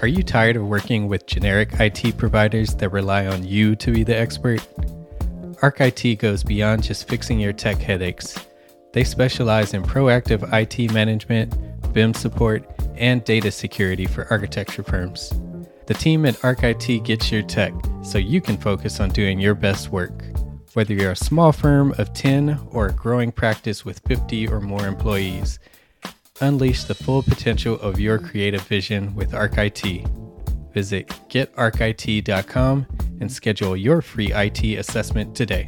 Are you tired of working with generic IT providers that rely on you to be the expert? Arc IT goes beyond just fixing your tech headaches. They specialize in proactive IT management, BIM support, and data security for architecture firms. The team at Arc IT gets your tech so you can focus on doing your best work. Whether you're a small firm of 10 or a growing practice with 50 or more employees, unleash the full potential of your creative vision with Arc IT. Visit getarchit.com and schedule your free IT assessment today.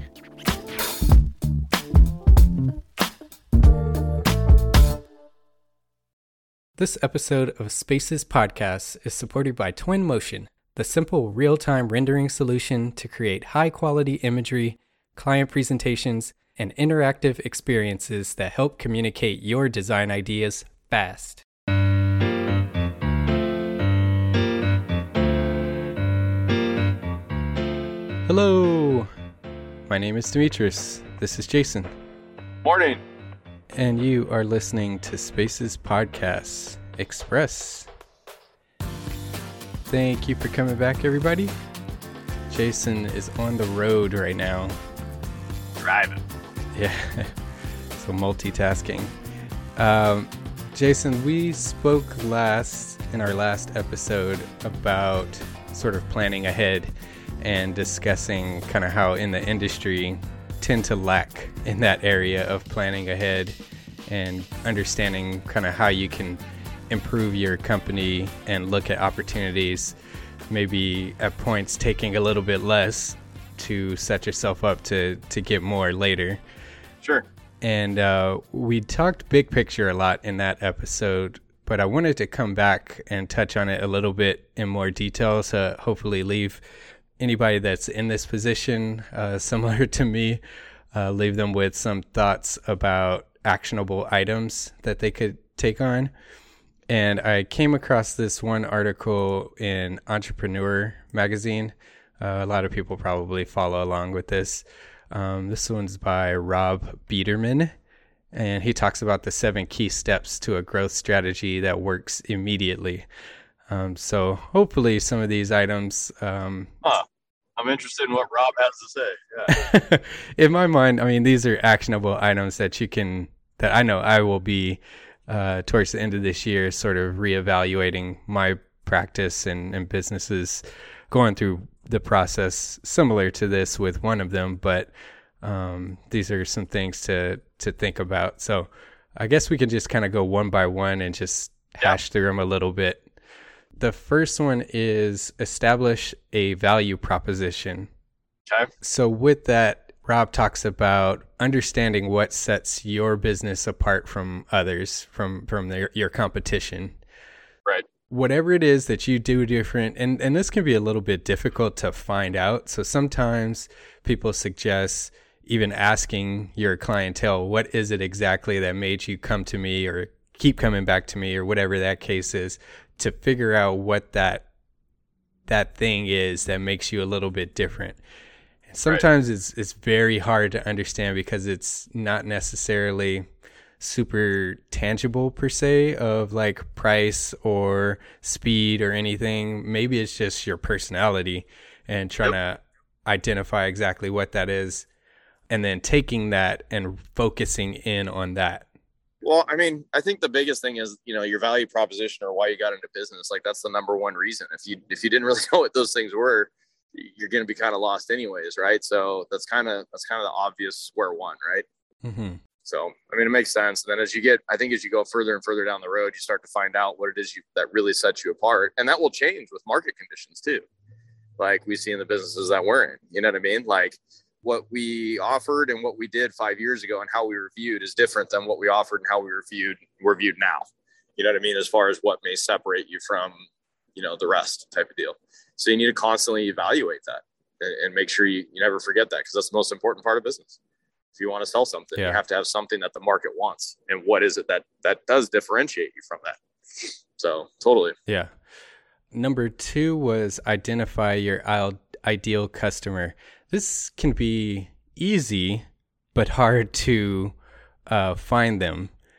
This episode of Spaces Podcast is supported by Twinmotion, the simple real-time rendering solution to create high-quality imagery, client presentations, and interactive experiences that help communicate your design ideas fast. Hello, my name is Demetrius. This is Jason. Morning. And you are listening to Spaces Podcast Express. Thank you for coming back, everybody. Jason is on the road right now. Driving. Yeah, so multitasking. Jason, we spoke in our last episode about sort of planning ahead and discussing kind of how in the industry tend to lack in that area of planning ahead and understanding kind of how you can improve your company and look at opportunities, maybe at points taking a little bit less to set yourself up to get more later. Sure. And we talked big picture a lot in that episode, but I wanted to come back and touch on it a little bit in more detail to hopefully leave anybody that's in this position, similar to me, leave them with some thoughts about actionable items that they could take on. And I came across this one article in Entrepreneur magazine. A lot of people probably follow along with this. This one's by Rob Biederman, and he talks about the 7 key steps to a growth strategy that works immediately. So hopefully some of these items... I'm interested in what Rob has to say. Yeah. In my mind, I mean, these are actionable items that I know I will be towards the end of this year sort of reevaluating my practice and businesses, going through the process similar to this with one of them, but these are some things to think about. So I guess we can just kind of go one by one and just hash through them a little bit. The first one is establish a value proposition. Okay. So with that, Rob talks about understanding what sets your business apart from others, from your competition. Right. Whatever it is that you do different, and this can be a little bit difficult to find out. So sometimes people suggest even asking your clientele, what is it exactly that made you come to me or keep coming back to me or whatever that case is, to figure out what that thing is that makes you a little bit different. And sometimes it's very hard to understand because it's not necessarily super tangible per se of like price or speed or anything. Maybe it's just your personality and trying to identify exactly what that is and then taking that and focusing in on that. Well, I mean, I think the biggest thing is, your value proposition or why you got into business. Like that's the number one reason. If you didn't really know what those things were, you're going to be kind of lost anyways. Right. So that's kind of the obvious square one. Right. Mm-hmm. So, I mean, it makes sense. And then as you go further and further down the road, you start to find out what it is that really sets you apart. And that will change with market conditions too. Like we see in the businesses that we're in, you know what I mean? Like what we offered and what we did 5 years ago and how we were viewed is different than what we offered and how we're viewed now. You know what I mean? As far as what may separate you from, the rest type of deal. So you need to constantly evaluate that and make sure you never forget that, because that's the most important part of business. If you want to sell something, you have to have something that the market wants. And what is it that does differentiate you from that? So totally. Yeah. Number 2 was identify your ideal customer. This can be easy, but hard to find them.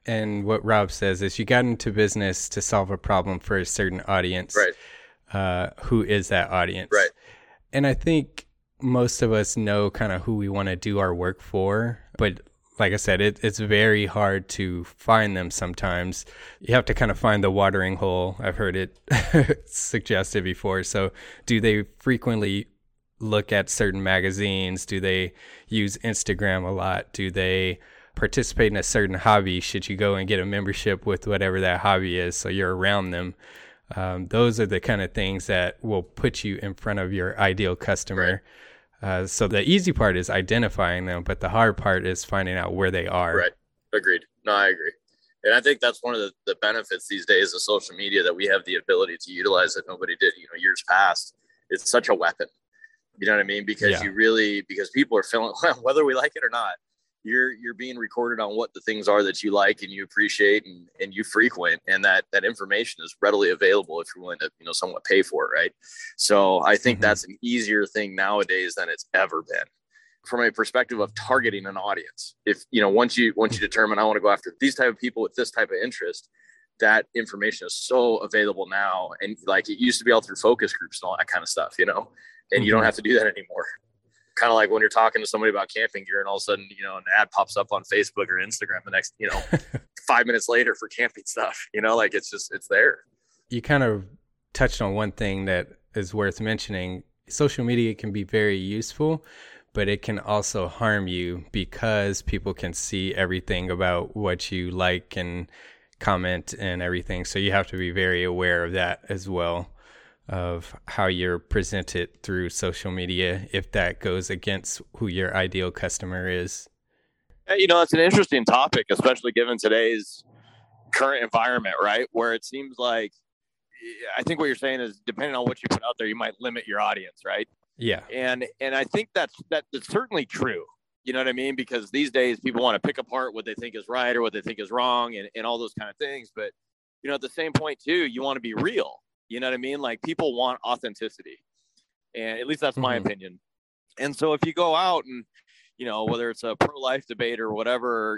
And what Rob says is you got into business to solve a problem for a certain audience. Right. Who is that audience? Right. And I think most of us know kind of who we want to do our work for. But like I said, it's very hard to find them sometimes. You have to kind of find the watering hole. I've heard it suggested before. So do they frequently look at certain magazines? Do they use Instagram a lot? Do they participate in a certain hobby? Should you go and get a membership with whatever that hobby is so you're around them? Those are the kind of things that will put you in front of your ideal customer. Right. So the easy part is identifying them, but the hard part is finding out where they are. Right. Agreed. No, I agree. And I think that's one of the benefits these days of social media, that we have the ability to utilize that nobody did, years past. It's such a weapon. You know what I mean? Because because people are feeling, whether we like it or not, you're being recorded on what the things are that you like and you appreciate and you frequent, and that information is readily available if you're willing to somewhat pay for it, right? So I think that's an easier thing nowadays than it's ever been, from a perspective of targeting an audience. If once you determine I want to go after these type of people with this type of interest, that information is so available now, and like it used to be all through focus groups and all that kind of stuff, and you don't have to do that anymore. Kind of like when you're talking to somebody about camping gear and all of a sudden, an ad pops up on Facebook or Instagram the next, 5 minutes later for camping stuff, like it's there. You kind of touched on one thing that is worth mentioning. Social media can be very useful, but it can also harm you because people can see everything about what you like and comment and everything. So you have to be very aware of that as well, of how you're presented through social media, if that goes against who your ideal customer is. It's an interesting topic, especially given today's current environment, right? Where it seems like, I think what you're saying is, depending on what you put out there, you might limit your audience, right? Yeah. And I think that's certainly true. You know what I mean? Because these days people want to pick apart what they think is right or what they think is wrong and all those kind of things. But, at the same point too, you want to be real. You know what I mean? Like, people want authenticity, and at least that's my opinion. And so if you go out and, whether it's a pro-life debate or whatever,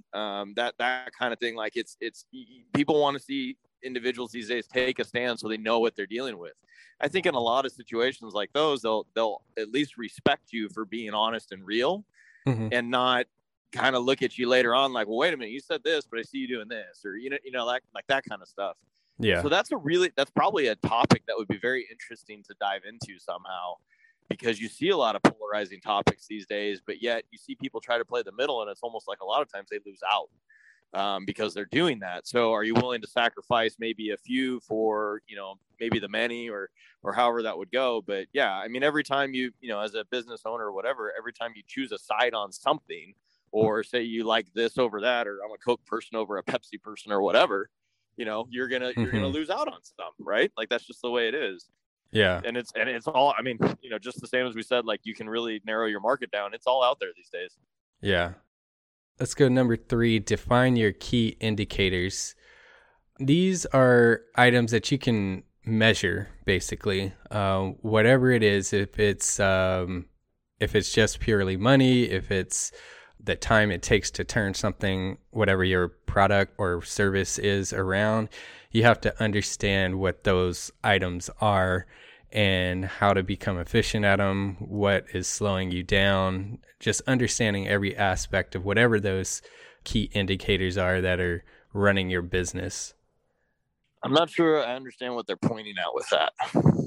that kind of thing, like it's people want to see individuals these days take a stand so they know what they're dealing with. I think in a lot of situations like those, they'll at least respect you for being honest and real, and not kind of look at you later on like, well, wait a minute, you said this, but I see you doing this, or like that kind of stuff. Yeah. So that's probably a topic that would be very interesting to dive into somehow, because you see a lot of polarizing topics these days, but yet you see people try to play the middle, and it's almost like a lot of times they lose out because they're doing that. So are you willing to sacrifice maybe a few for, maybe the many, or however that would go? But yeah, I mean, every time you as a business owner or whatever, every time you choose a side on something, or say you like this over that, or I'm a Coke person over a Pepsi person or whatever, you're gonna lose out on some, right? Like, that's just the way it is. Yeah. And it's all, I mean, just the same as we said, like, you can really narrow your market down. It's all out there these days. Yeah. Let's go to number 3, define your key indicators. These are items that you can measure, basically. Whatever it is, if it's just purely money, if it's the time it takes to turn something, whatever your product or service is around, you have to understand what those items are and how to become efficient at them, what is slowing you down, just understanding every aspect of whatever those key indicators are that are running your business. I'm not sure I understand what they're pointing at with that.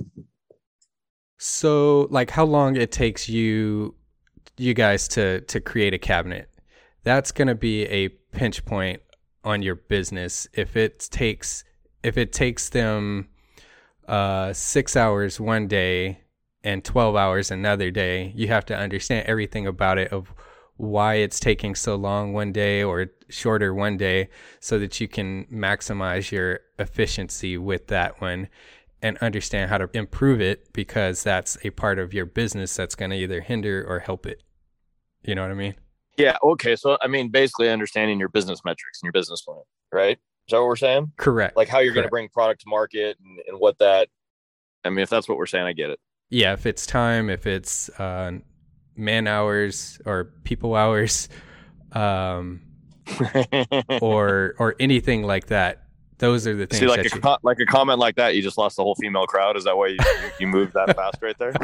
So, like, how long it takes you guys to create a cabinet. That's going to be a pinch point on your business. If it takes them 6 hours one day and 12 hours another day, you have to understand everything about it, of why it's taking so long one day or shorter one day, so that you can maximize your efficiency with that one and understand how to improve it, because that's a part of your business that's going to either hinder or help it. You know what I mean? Yeah. Okay. So, I mean, basically understanding your business metrics and your business plan, right? Is that what we're saying? Correct. Like how you're going to bring product to market and what that, I mean, if that's what we're saying, I get it. Yeah. If it's time, if it's man hours or people hours, or anything like that. Those are the things See, like that like a comment like that, you just lost the whole female crowd. Is that why you moved that fast right there?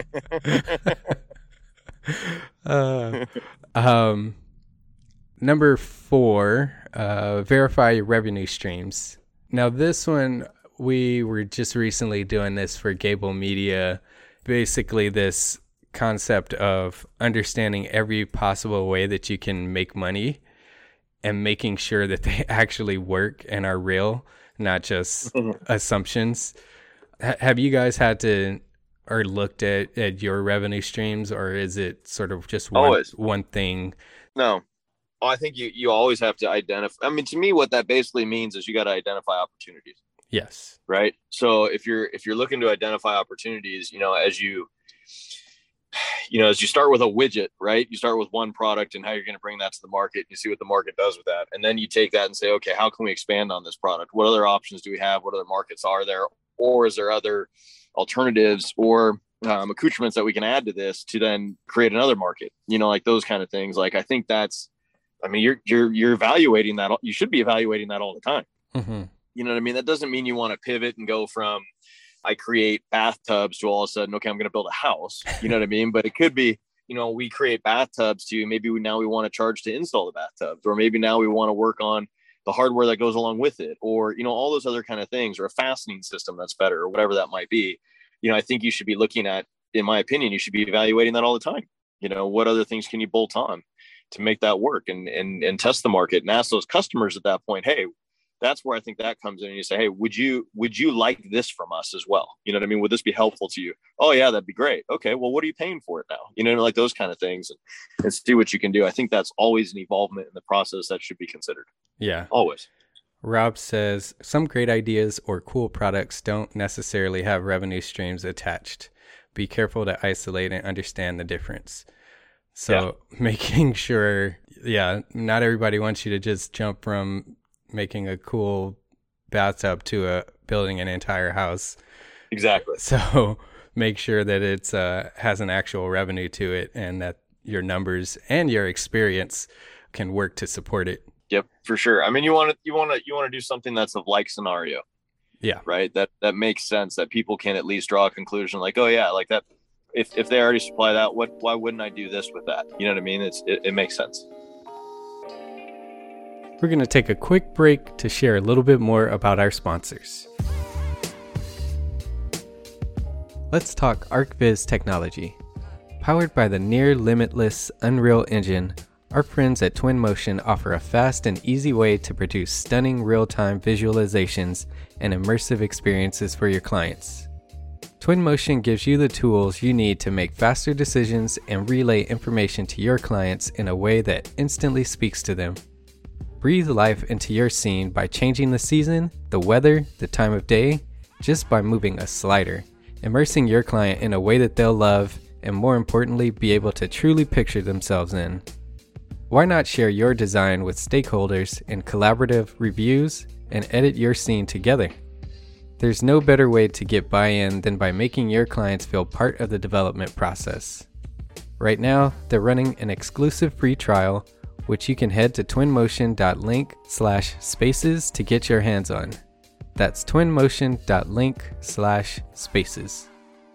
Number 4, verify revenue streams. Now, this one, we were just recently doing this for Gable Media. Basically, this concept of understanding every possible way that you can make money and making sure that they actually work and are real, not just assumptions. Have you guys had to or looked at your revenue streams, or is it sort of just one thing? No. I think you always have to identify. I mean, to me, what that basically means is you got to identify opportunities. Yes. Right. So if you're looking to identify opportunities, as you start with a widget, right? You start with one product and how you're going to bring that to the market. And you see what the market does with that. And then you take that and say, okay, how can we expand on this product? What other options do we have? What other markets are there? Or is there other alternatives or accoutrements that we can add to this to then create another market? Like those kind of things. Like, I think you're evaluating that. You should be evaluating that all the time. Mm-hmm. You know what I mean? That doesn't mean you want to pivot and go from I create bathtubs to all of a sudden, okay, I'm going to build a house. You know what I mean? But it could be, we create bathtubs to maybe now we want to charge to install the bathtubs, or maybe now we want to work on the hardware that goes along with it, or, all those other kind of things, or a fastening system that's better, or whatever that might be. I think you should be looking at, in my opinion, you should be evaluating that all the time. What other things can you bolt on to make that work and test the market and ask those customers at that point, hey, that's where I think that comes in. And you say, hey, would you like this from us as well? You know what I mean? Would this be helpful to you? Oh yeah, that'd be great. Okay, well, what are you paying for it now? Like those kind of things, and see what you can do. I think that's always an involvement in the process that should be considered. Yeah, always. Rob says some great ideas or cool products don't necessarily have revenue streams attached. Be careful to isolate and understand the difference. So making sure, not everybody wants you to just jump from making a cool bathtub to building an entire house. Exactly. So make sure that it's has an actual revenue to it, and that your numbers and your experience can work to support it. Yep, for sure. I mean, you want to do something that's a like scenario. Yeah. Right. That makes sense, that people can at least draw a conclusion like, oh yeah, like that. If they already supply that, why wouldn't I do this with that? You know what I mean? It makes sense. We're going to take a quick break to share a little bit more about our sponsors. Let's talk ArcViz technology. Powered by the near limitless Unreal Engine, our friends at Twinmotion offer a fast and easy way to produce stunning real-time visualizations and immersive experiences for your clients. Twinmotion gives you the tools you need to make faster decisions and relay information to your clients in a way that instantly speaks to them. Breathe life into your scene by changing the season, the weather, the time of day, just by moving a slider, immersing your client in a way that they'll love, and more importantly, be able to truly picture themselves in. Why not share your design with stakeholders in collaborative reviews and edit your scene together? There's no better way to get buy-in than by making your clients feel part of the development process. Right now, they're running an exclusive free trial, which you can head to twinmotion.link/spaces to get your hands on. That's twinmotion.link/spaces.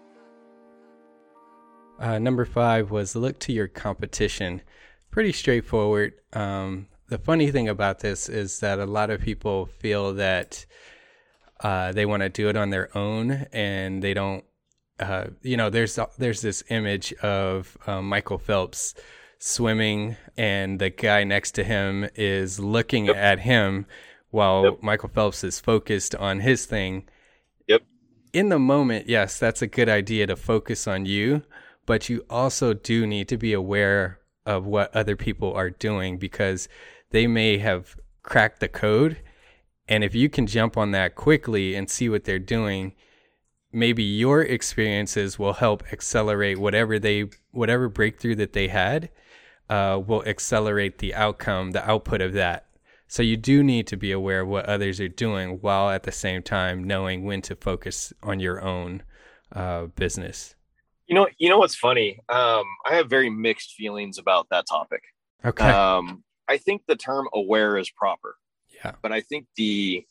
Number 5 was look to your competition. Pretty straightforward. The funny thing about this is that a lot of people feel that they want to do it on their own, and they don't. There's this image of Michael Phelps swimming, and the guy next to him is looking at him while Michael Phelps is focused on his thing. Yep. In the moment, yes, that's a good idea to focus on you, but you also do need to be aware of what other people are doing, because they may have cracked the code. And if you can jump on that quickly and see what they're doing, maybe your experiences will help accelerate whatever breakthrough that they had, will accelerate the outcome, the output of that. So you do need to be aware of what others are doing, while at the same time knowing when to focus on your own business. You know what's funny? I have very mixed feelings about that topic. Okay. I think the term aware is proper. Yeah. But I think the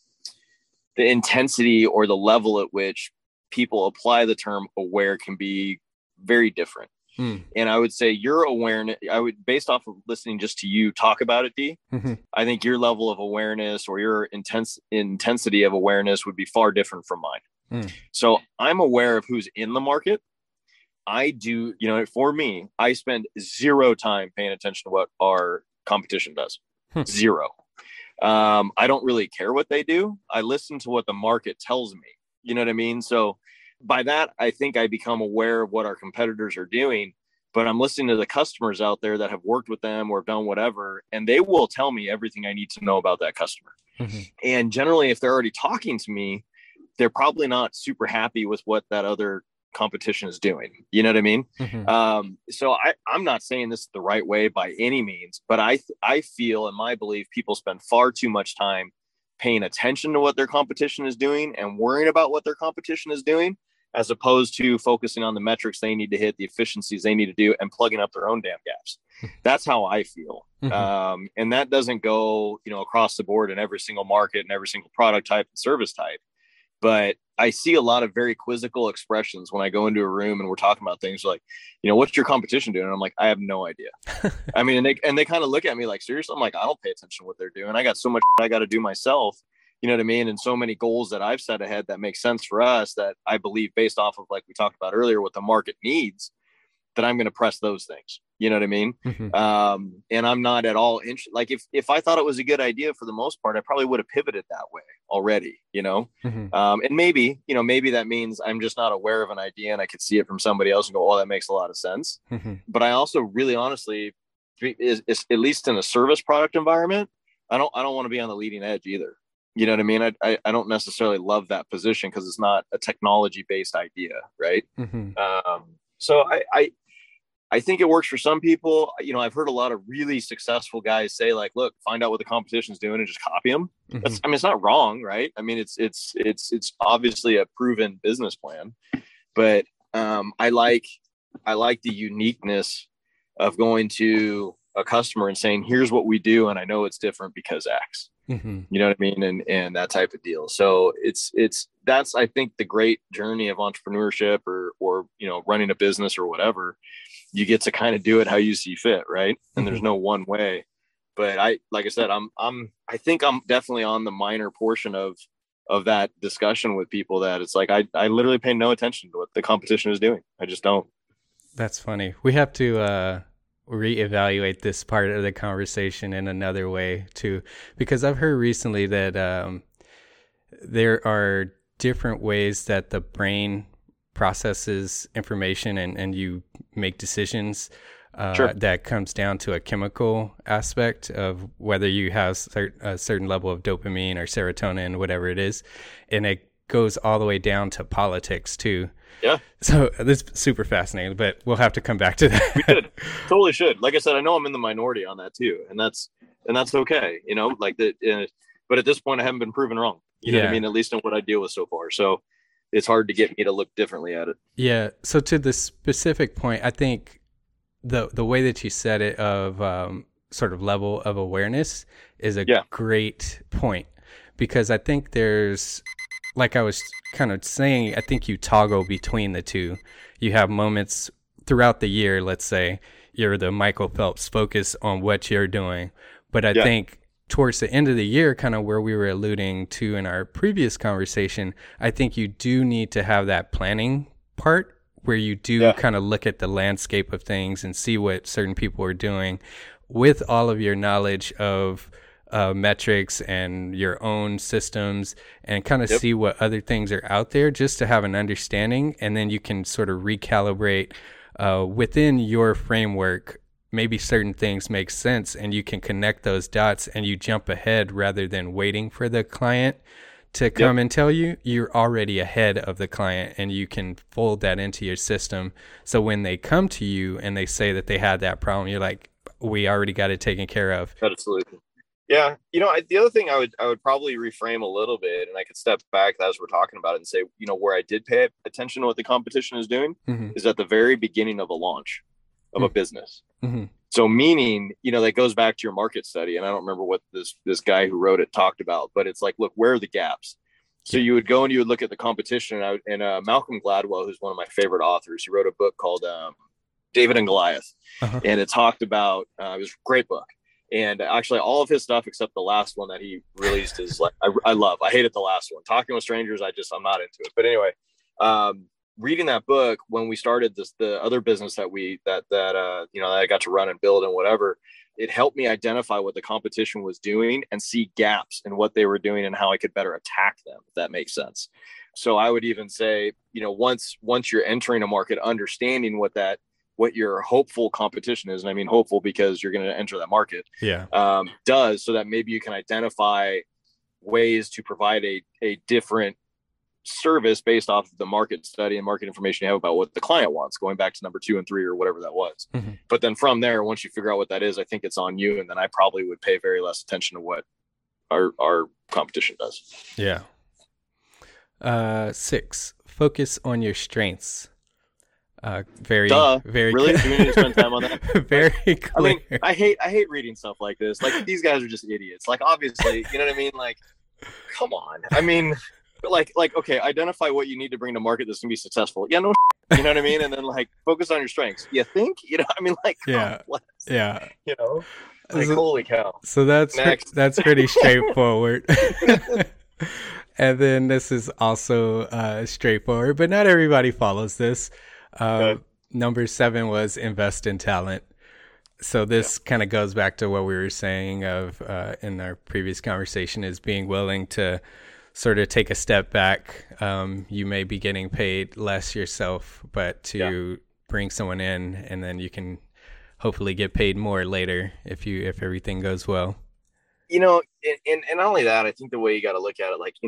intensity or the level at which people apply the term aware can be very different. And I would say your awareness, based off of listening just to you talk about it, D, I think your level of awareness or your intensity of awareness would be far different from mine. So I'm aware of who's in the market. I do, for me, I spend zero time paying attention to what our competition does. Zero. I don't really care what they do. I listen to what the market tells me. You know what I mean? So by that, I think I become aware of what our competitors are doing, but I'm listening to the customers out there that have worked with them or done whatever, and they will tell me everything I need to know about that customer. And generally, if they're already talking to me, they're probably not super happy with what that other competition is doing. You know what I mean? So I'm not saying this is the right way by any means, but I feel, in my belief, people spend far too much time paying attention to what their competition is doing and worrying about what their competition is doing, as opposed to focusing on the metrics they need to hit, the efficiencies they need to do, and plugging up their own damn gaps. That's how I feel. And that doesn't go, across the board in every single market and every single product type and service type. But I see a lot of very quizzical expressions when I go into a room and we're talking about things like, what's your competition doing? And I'm like, I have no idea. I mean, and they kind of look at me like, seriously? I'm like, I don't pay attention to what they're doing. I got so much I got to do myself. You know what I mean? And so many goals that I've set ahead that make sense for us, that I believe, based off of, like we talked about earlier, what the market needs, that I'm going to press those things. You know what I mean? And I'm not at all like, if I thought it was a good idea, for the most part, I probably would have pivoted that way already, and maybe that means I'm just not aware of an idea and I could see it from somebody else and go, oh, that makes a lot of sense. But I also really honestly, is at least in a service product environment, I don't want to be on the leading edge either. You know what I mean? I don't necessarily love that position because it's not a technology based idea. Right. So I think it works for some people. I've heard a lot of really successful guys say, like, look, find out what the competition's doing and just copy them. It's not wrong, right? I mean, it's obviously a proven business plan, but I like the uniqueness of going to a customer and saying, here's what we do, and I know it's different because X. You know what I mean? And that type of deal. So that's, I think, the great journey of entrepreneurship or running a business or whatever. You get to kind of do it how you see fit, right? And there's no one way. But like I said, I think I'm definitely on the minor portion of that discussion with people, that it's like I literally pay no attention to what the competition is doing. I just don't. That's funny. We have to reevaluate this part of the conversation in another way too, because I've heard recently that there are different ways that the brain processes information and you make decisions. That comes down to a chemical aspect of whether you have a certain level of dopamine or serotonin, whatever it is, and it goes all the way down to politics too. Yeah. So this is super fascinating, but we'll have to come back to that. We should. Totally should. Like I said, I know I'm in the minority on that too, and that's okay. Like that. But at this point, I haven't been proven wrong. You know what I mean? At least in what I deal with so far. So it's hard to get me to look differently at it. Yeah. So to the specific point, I think the way that you said it of sort of level of awareness is a great point, because I think there's, like I was kind of saying, I think you toggle between the two. You have moments throughout the year, let's say you're the Michael Phelps, focus on what you're doing. But I think towards the end of the year, kind of where we were alluding to in our previous conversation, I think you do need to have that planning part where you do kind of look at the landscape of things and see what certain people are doing with all of your knowledge of metrics and your own systems, and kind of see what other things are out there, just to have an understanding. And then you can sort of recalibrate within your framework. Maybe certain things make sense and you can connect those dots and you jump ahead rather than waiting for the client to come and tell you. You're already ahead of the client and you can fold that into your system. So when they come to you and they say that they had that problem, you're like, we already got it taken care of. Absolutely. Yeah. The other thing I would probably reframe a little bit, and I could step back as we're talking about it and say, where I did pay attention to what the competition is doing is at the very beginning of a launch of a business. So So meaning, that goes back to your market study. And I don't remember what this guy who wrote it talked about, but it's like, look, where are the gaps? So you would go and you would look at the competition, and Malcolm Gladwell, who's one of my favorite authors, he wrote a book called David and Goliath. And it talked about, it was a great book. And actually all of his stuff, except the last one that he released, is like, I hated the last one. Talking with Strangers, I'm not into it. But anyway, reading that book, when we started the other business that I got to run and build and whatever, it helped me identify what the competition was doing and see gaps in what they were doing and how I could better attack them, if that makes sense. So I would even say, once you're entering a market, understanding what your hopeful competition is, and I mean hopeful because you're going to enter that market, does, so that maybe you can identify ways to provide a different service based off of the market study and market information you have about what the client wants, going back to number 2 and 3 or whatever that was. But then from there, once you figure out what that is, I think it's on you. And then I probably would pay very less attention to what our competition does. Yeah. 6, focus on your strengths. Very really? Do we need to spend time on that? Very clear. I mean, I hate reading stuff like this. Like, these guys are just idiots. Like, obviously, you know what I mean? Like, come on. I mean, like, okay, identify what you need to bring to market that's gonna be successful. Yeah, no, you know what I mean? And then, like, focus on your strengths. You think? I mean, like, complex. Yeah. Like, holy cow. So that's pretty straightforward. And then this is also straightforward, but not everybody follows this. Number 7 was invest in talent. So this kind of goes back to what we were saying of in our previous conversation, is being willing to sort of take a step back. You may be getting paid less yourself, but to bring someone in, and then you can hopefully get paid more later if everything goes well. And not only that, I think the way you got to look at it, like,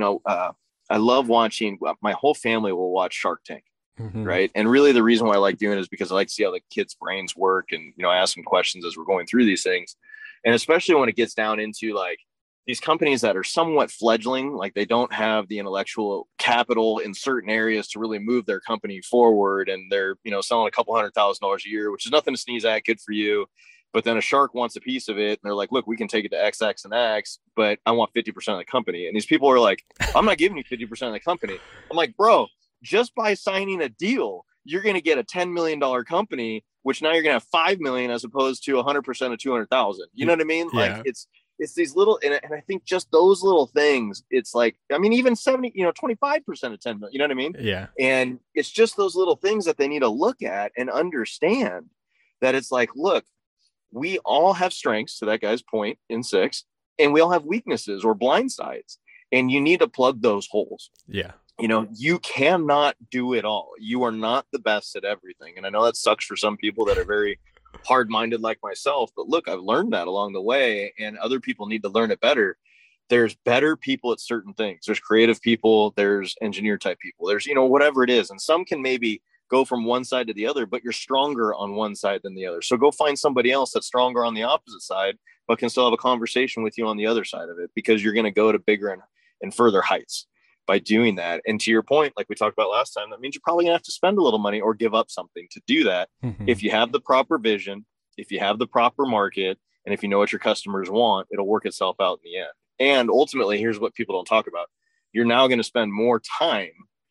I love watching, my whole family will watch Shark Tank. Right. And really the reason why I like doing it is because I like to see how the kids' brains work. And, I ask them questions as we're going through these things. And especially when it gets down into like these companies that are somewhat fledgling, like they don't have the intellectual capital in certain areas to really move their company forward. And they're, selling a couple $100,000 a year, which is nothing to sneeze at, good for you. But then a shark wants a piece of it. And they're like, look, we can take it to X, X, and X, but I want 50% of the company. And these people are like, I'm not giving you 50% of the company. I'm like, bro, just by signing a deal, you're going to get a $10 million company, which now you're going to have $5 million as opposed to 100% of 200,000. You know what I mean? Yeah. Like it's these little, and I think just those little things, it's like, I mean, even 25% of 10 million, you know what I mean? Yeah. And it's just those little things that they need to look at and understand that it's like, look, we all have strengths, to that guy's point in 6, and we all have weaknesses or blind sides, and you need to plug those holes. Yeah. You cannot do it all. You are not the best at everything. And I know that sucks for some people that are very hard-minded like myself, but look, I've learned that along the way, and other people need to learn it better. There's better people at certain things. There's creative people, there's engineer type people, there's, whatever it is. And some can maybe go from one side to the other, but you're stronger on one side than the other. So go find somebody else that's stronger on the opposite side, but can still have a conversation with you on the other side of it, because you're going to go to bigger and further heights by doing that. And to your point, like we talked about last time, that means you're probably gonna have to spend a little money or give up something to do that. If you have the proper vision, if you have the proper market, and if you know what your customers want, it'll work itself out in the end. And ultimately, here's what people don't talk about. You're now going to spend more time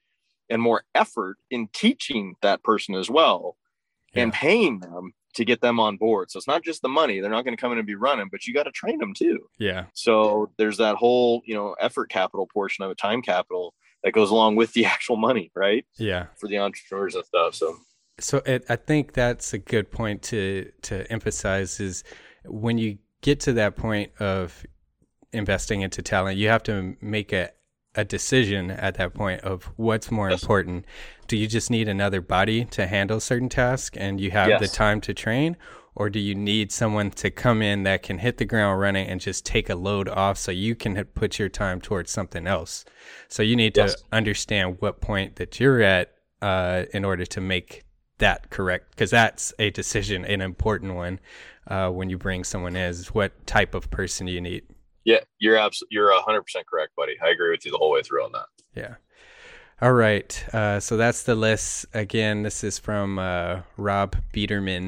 and more effort in teaching that person as well, and paying them to get them on board. So it's not just the money. They're not going to come in and be running, but you got to train them too. Yeah. So there's that whole, effort capital portion of it, time capital that goes along with the actual money, right? Yeah. For the entrepreneurs and stuff. So I think that's a good point to emphasize, is when you get to that point of investing into talent, you have to make a decision at that point of what's more important. Do you just need another body to handle certain tasks and you have the time to train, or do you need someone to come in that can hit the ground running and just take a load off so you can put your time towards something else? So you need to understand what point that you're at in order to make that correct, because that's a decision, an important one when you bring someone in, is what type of person you need. Yeah, you're 100% correct, buddy. I agree with you the whole way through on that. Yeah. All right. So that's the list. Again, this is from Rob Biederman.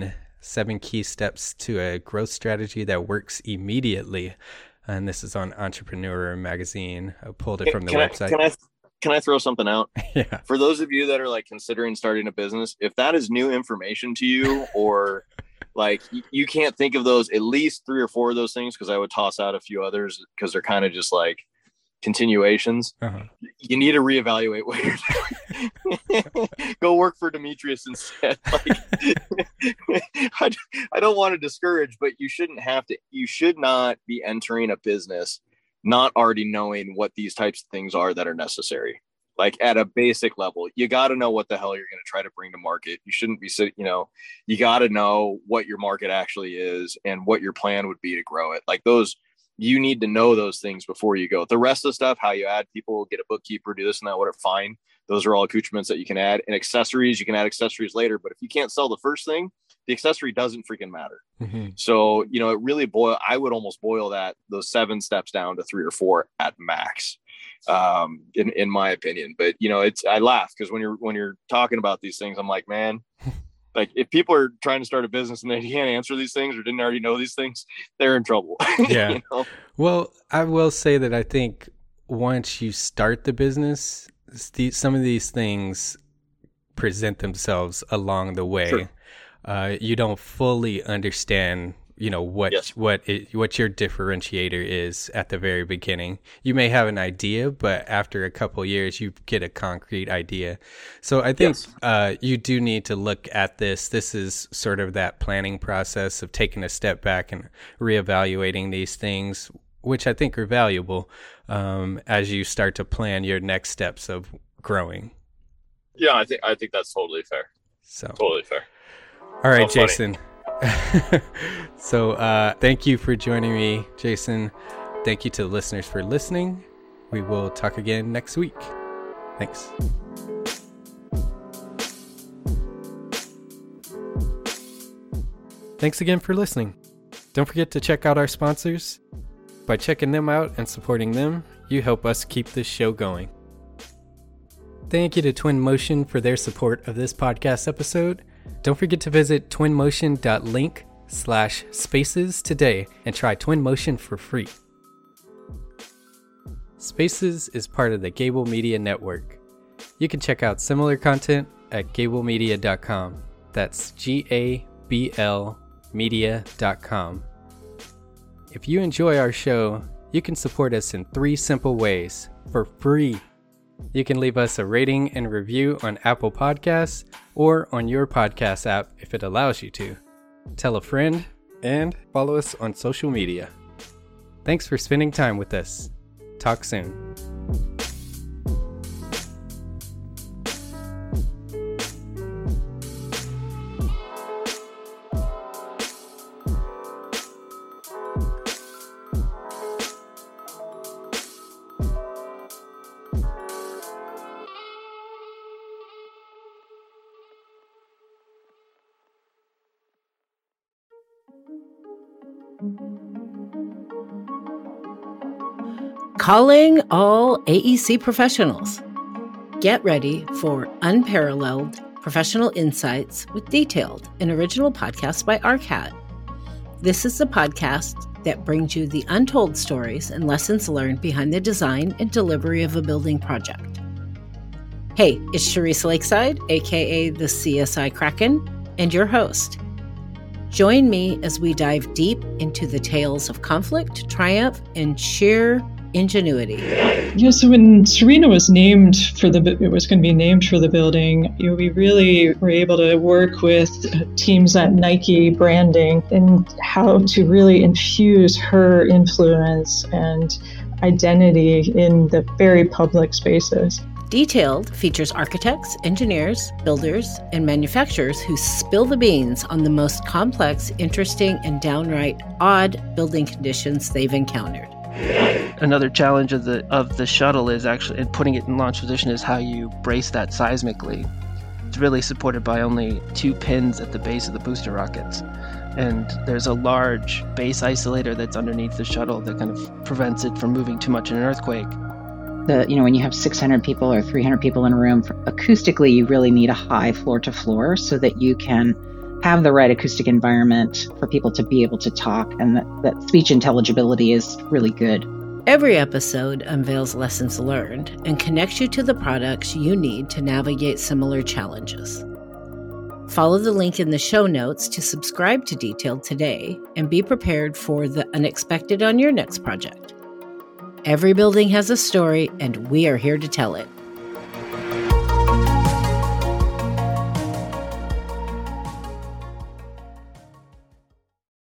7 key steps to a growth strategy that works immediately. And this is on Entrepreneur Magazine. I pulled it from the website. Can I throw something out? Yeah. For those of you that are like considering starting a business, if that is new information to you, or like you can't think of those, at least 3 or 4 of those things, because I would toss out a few others because they're kind of just like continuations. You need to reevaluate what you're doing. Go work for Demetrius instead. Like, I don't want to discourage, but you should not be entering a business not already knowing what these types of things are that are necessary. Like at a basic level, you got to know what the hell you're going to try to bring to market. You shouldn't be sitting, you got to know what your market actually is and what your plan would be to grow it. Like those, you need to know those things before you go. The rest of the stuff, how you add people, get a bookkeeper, do this and that, whatever, fine. Those are all accoutrements that you can add. And accessories, you can add accessories later. But if you can't sell the first thing, the accessory doesn't freaking matter. So, it really I would almost boil those 7 steps down to 3 or 4 at max, in my opinion. But, I laugh because when you're talking about these things, I'm like, man, like if people are trying to start a business and they can't answer these things or didn't already know these things, they're in trouble. Yeah. Well, I will say that I think once you start the business, some of these things present themselves along the way. Sure. You don't fully understand, what your differentiator is at the very beginning. You may have an idea, but after a couple years, you get a concrete idea. So I think you do need to look at this. This is sort of that planning process of taking a step back and reevaluating these things, which I think are valuable as you start to plan your next steps of growing. Yeah, I think that's totally fair. Totally fair. All right, Jason. So thank you for joining me, Jason. Thank you to the listeners for listening. We will talk again next week. Thanks. Thanks again for listening. Don't forget to check out our sponsors. By checking them out and supporting them, you help us keep this show going. Thank you to Twinmotion for their support of this podcast episode. Don't forget to visit twinmotion.link/spaces today and try Twinmotion for free. Spaces is part of the Gable Media Network. You can check out similar content at gablemedia.com. That's GABL media.com. If you enjoy our show, you can support us in 3 simple ways for free. You can leave us a rating and review on Apple Podcasts or on your podcast app if it allows you to. Tell a friend and follow us on social media. Thanks for spending time with us. Talk soon. Calling all AEC professionals. Get ready for unparalleled professional insights with detailed and original podcasts by ARCAT. This is the podcast that brings you the untold stories and lessons learned behind the design and delivery of a building project. Hey, it's Charisse Lakeside, aka the CSI Kraken, and your host. Join me as we dive deep into the tales of conflict, triumph, and sheer ingenuity. Yeah, so when Serena was named it was going to be named for the building, we really were able to work with teams at Nike branding and how to really infuse her influence and identity in the very public spaces. Detailed features architects, engineers, builders, and manufacturers who spill the beans on the most complex, interesting, and downright odd building conditions they've encountered. Another challenge of the shuttle is actually, in putting it in launch position, is how you brace that seismically. It's really supported by only 2 pins at the base of the booster rockets. And there's a large base isolator that's underneath the shuttle that kind of prevents it from moving too much in an earthquake. When you have 600 people or 300 people in a room, acoustically, you really need a high floor to floor so that you can have the right acoustic environment for people to be able to talk, and that speech intelligibility is really good. Every episode unveils lessons learned and connects you to the products you need to navigate similar challenges. Follow the link in the show notes to subscribe to Detailed today and be prepared for the unexpected on your next project. Every building has a story, and we are here to tell it.